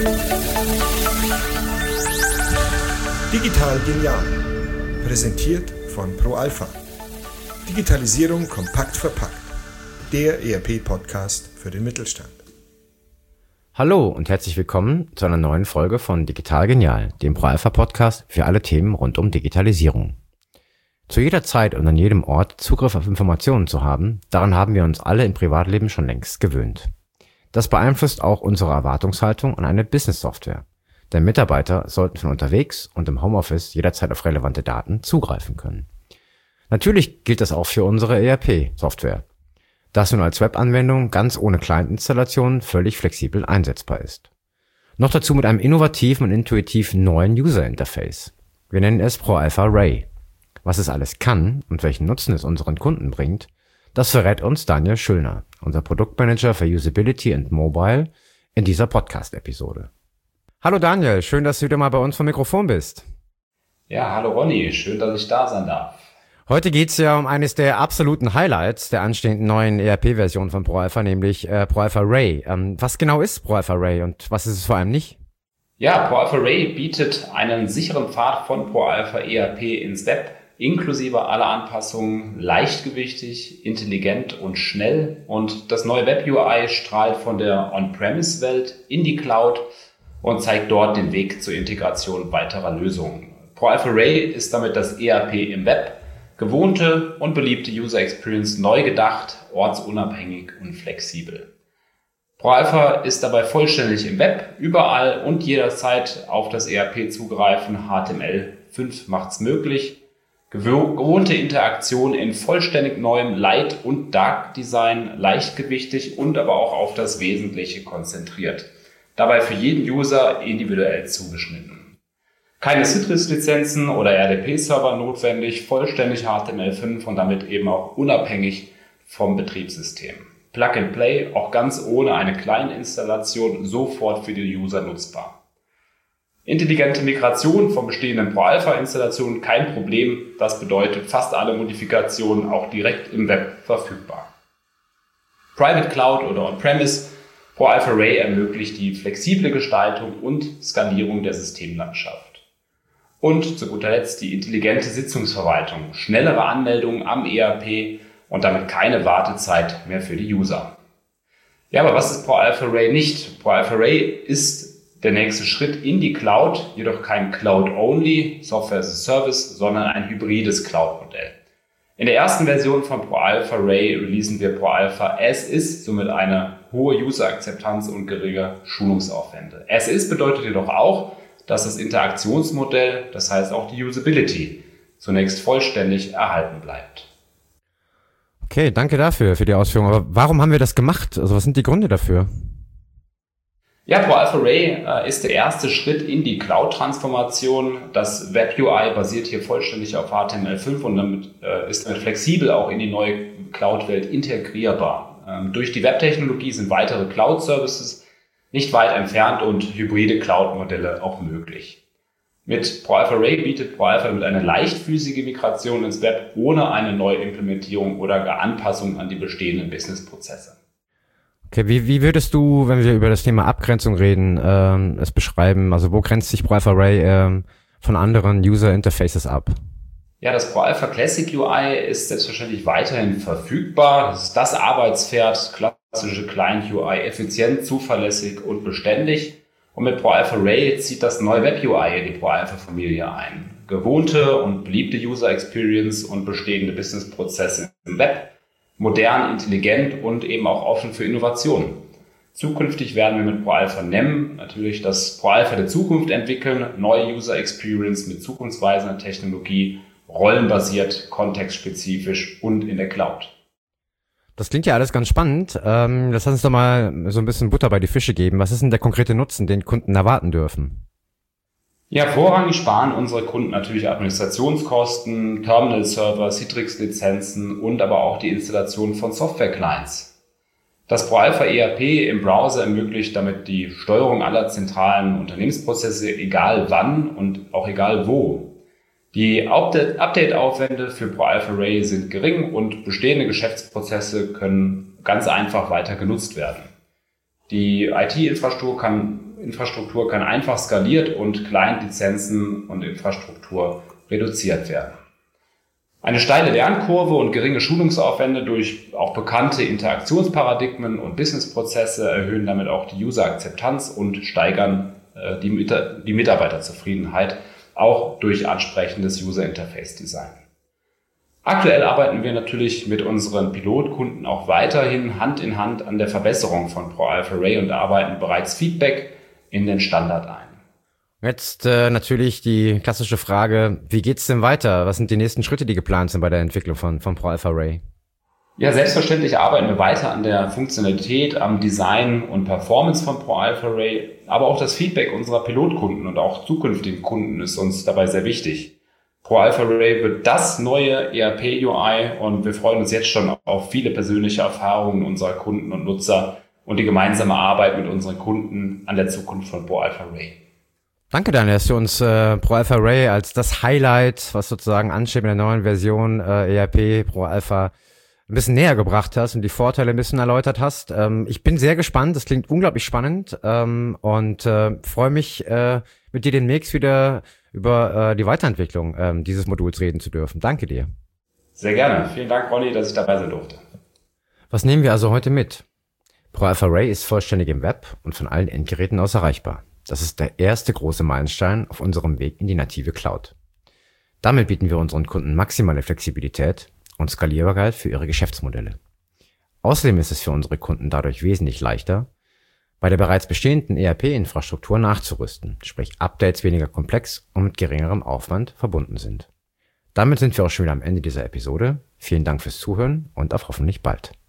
Digital genial. Präsentiert von ProAlpha. Digitalisierung kompakt verpackt. Der ERP-Podcast für den Mittelstand. Hallo und herzlich willkommen zu einer neuen Folge von Digital genial, dem ProAlpha-Podcast für alle Themen rund um Digitalisierung. Zu jeder Zeit und an jedem Ort Zugriff auf Informationen zu haben, daran haben wir uns alle im Privatleben schon längst gewöhnt. Das beeinflusst auch unsere Erwartungshaltung an eine Business-Software. Denn Mitarbeiter sollten von unterwegs und im Homeoffice jederzeit auf relevante Daten zugreifen können. Natürlich gilt das auch für unsere ERP-Software, das nun als Webanwendung ganz ohne Client-Installation völlig flexibel einsetzbar ist. Noch dazu mit einem innovativen und intuitiv neuen User-Interface. Wir nennen es ProAlpha Ray. Was es alles kann und welchen Nutzen es unseren Kunden bringt, das verrät uns Daniel Schüllner, unser Produktmanager für Usability and Mobile, in dieser Podcast-Episode. Hallo Daniel, schön, dass du wieder mal bei uns vom Mikrofon bist. Ja, hallo Ronny, schön, dass ich da sein darf. Heute geht's ja um eines der absoluten Highlights der anstehenden neuen ERP-Version von ProAlpha, nämlich ProAlpha Ray. Was genau ist ProAlpha Ray und was ist es vor allem nicht? Ja, ProAlpha Ray bietet einen sicheren Pfad von ProAlpha ERP ins Web, inklusive aller Anpassungen, leichtgewichtig, intelligent und schnell. Und das neue Web-UI strahlt von der On-Premise-Welt in die Cloud und zeigt dort den Weg zur Integration weiterer Lösungen. ProAlpha Ray ist damit das ERP im Web, gewohnte und beliebte User Experience neu gedacht, ortsunabhängig und flexibel. ProAlpha ist dabei vollständig im Web, überall und jederzeit auf das ERP zugreifen. HTML5 macht's möglich. Gewohnte Interaktion in vollständig neuem Light- und Dark-Design, leichtgewichtig und aber auch auf das Wesentliche konzentriert. Dabei für jeden User individuell zugeschnitten. Keine Citrix-Lizenzen oder RDP-Server notwendig, vollständig HTML5 und damit eben auch unabhängig vom Betriebssystem. Plug and Play, auch ganz ohne eine Client-Installation, sofort für die User nutzbar. Intelligente Migration von bestehenden ProAlpha-Installationen, kein Problem. Das bedeutet fast alle Modifikationen auch direkt im Web verfügbar. Private Cloud oder On-Premise, ProAlpha Ray ermöglicht die flexible Gestaltung und Skalierung der Systemlandschaft. Und zu guter Letzt die intelligente Sitzungsverwaltung, schnellere Anmeldungen am ERP und damit keine Wartezeit mehr für die User. Ja, aber was ist ProAlpha Ray nicht? ProAlpha Ray ist der nächste Schritt in die Cloud, jedoch kein Cloud-only, Software as a Service, sondern ein hybrides Cloud-Modell. In der ersten Version von ProAlpha Ray releasen wir ProAlpha as is, somit eine hohe User-Akzeptanz und geringe Schulungsaufwände. As is bedeutet jedoch auch, dass das Interaktionsmodell, das heißt auch die Usability, zunächst vollständig erhalten bleibt. Okay, danke dafür, für die Ausführung. Aber warum haben wir das gemacht? Also was sind die Gründe dafür? Ja, ProAlpha Ray ist der erste Schritt in die Cloud-Transformation. Das Web-UI basiert hier vollständig auf HTML5 und ist damit flexibel auch in die neue Cloud-Welt integrierbar. Durch die Web-Technologie sind weitere Cloud-Services nicht weit entfernt und hybride Cloud-Modelle auch möglich. Mit ProAlpha Ray bietet ProAlpha mit einer leichtfüßige Migration ins Web ohne eine neue Implementierung oder gar Anpassung an die bestehenden Business-Prozesse. Okay, wie würdest du, wenn wir über das Thema Abgrenzung reden, es beschreiben? Also wo grenzt sich ProAlpha Ray von anderen User Interfaces ab? Ja, das ProAlpha Classic UI ist selbstverständlich weiterhin verfügbar. Das ist das Arbeitspferd, klassische Client UI, effizient, zuverlässig und beständig. Und mit ProAlpha Ray zieht das neue Web UI in die ProAlpha-Familie ein. Gewohnte und beliebte User Experience und bestehende Business-Prozesse im Web, modern, intelligent und eben auch offen für Innovationen. Zukünftig werden wir mit ProAlpha NEM natürlich das ProAlpha der Zukunft entwickeln, neue User Experience mit zukunftsweisender Technologie, rollenbasiert, kontextspezifisch und in der Cloud. Das klingt ja alles ganz spannend. Lass uns doch mal so ein bisschen Butter bei die Fische geben. Was ist denn der konkrete Nutzen, den Kunden erwarten dürfen? Ja, vorrangig sparen unsere Kunden natürlich Administrationskosten, Terminal-Server, Citrix-Lizenzen und aber auch die Installation von Software-Clients. Das ProAlpha ERP im Browser ermöglicht damit die Steuerung aller zentralen Unternehmensprozesse, egal wann und auch egal wo. Die Update-Aufwände für ProAlpha Ray sind gering und bestehende Geschäftsprozesse können ganz einfach weiter genutzt werden. Die IT-Infrastruktur kann Infrastruktur kann einfach skaliert und Client-Lizenzen und Infrastruktur reduziert werden. Eine steile Lernkurve und geringe Schulungsaufwände durch auch bekannte Interaktionsparadigmen und Businessprozesse erhöhen damit auch die User-Akzeptanz und steigern die Mitarbeiterzufriedenheit, auch durch ansprechendes User-Interface-Design. Aktuell arbeiten wir natürlich mit unseren Pilotkunden auch weiterhin Hand in Hand an der Verbesserung von ProAlpha-Ray und arbeiten bereits Feedback in den Standard ein. Jetzt natürlich die klassische Frage, wie geht's denn weiter? Was sind die nächsten Schritte, die geplant sind bei der Entwicklung von ProAlpha-Ray? Ja, selbstverständlich arbeiten wir weiter an der Funktionalität, am Design und Performance von ProAlpha-Ray, aber auch das Feedback unserer Pilotkunden und auch zukünftigen Kunden ist uns dabei sehr wichtig. ProAlpha-Ray wird das neue ERP-UI und wir freuen uns jetzt schon auf viele persönliche Erfahrungen unserer Kunden und Nutzer und die gemeinsame Arbeit mit unseren Kunden an der Zukunft von ProAlpha-Ray. Danke, Daniel, dass du uns ProAlpha-Ray als das Highlight, was sozusagen ansteht mit der neuen Version ERP ProAlpha, ein bisschen näher gebracht hast und die Vorteile ein bisschen erläutert hast. Ich bin sehr gespannt, das klingt unglaublich spannend und freue mich, mit dir demnächst wieder über die Weiterentwicklung dieses Moduls reden zu dürfen. Danke dir. Sehr gerne. Vielen Dank, Ronny, dass ich dabei sein durfte. Was nehmen wir also heute mit? ProAlpha-Ray ist vollständig im Web und von allen Endgeräten aus erreichbar. Das ist der erste große Meilenstein auf unserem Weg in die native Cloud. Damit bieten wir unseren Kunden maximale Flexibilität und Skalierbarkeit für ihre Geschäftsmodelle. Außerdem ist es für unsere Kunden dadurch wesentlich leichter, bei der bereits bestehenden ERP-Infrastruktur nachzurüsten, sprich Updates weniger komplex und mit geringerem Aufwand verbunden sind. Damit sind wir auch schon wieder am Ende dieser Episode. Vielen Dank fürs Zuhören und auf hoffentlich bald.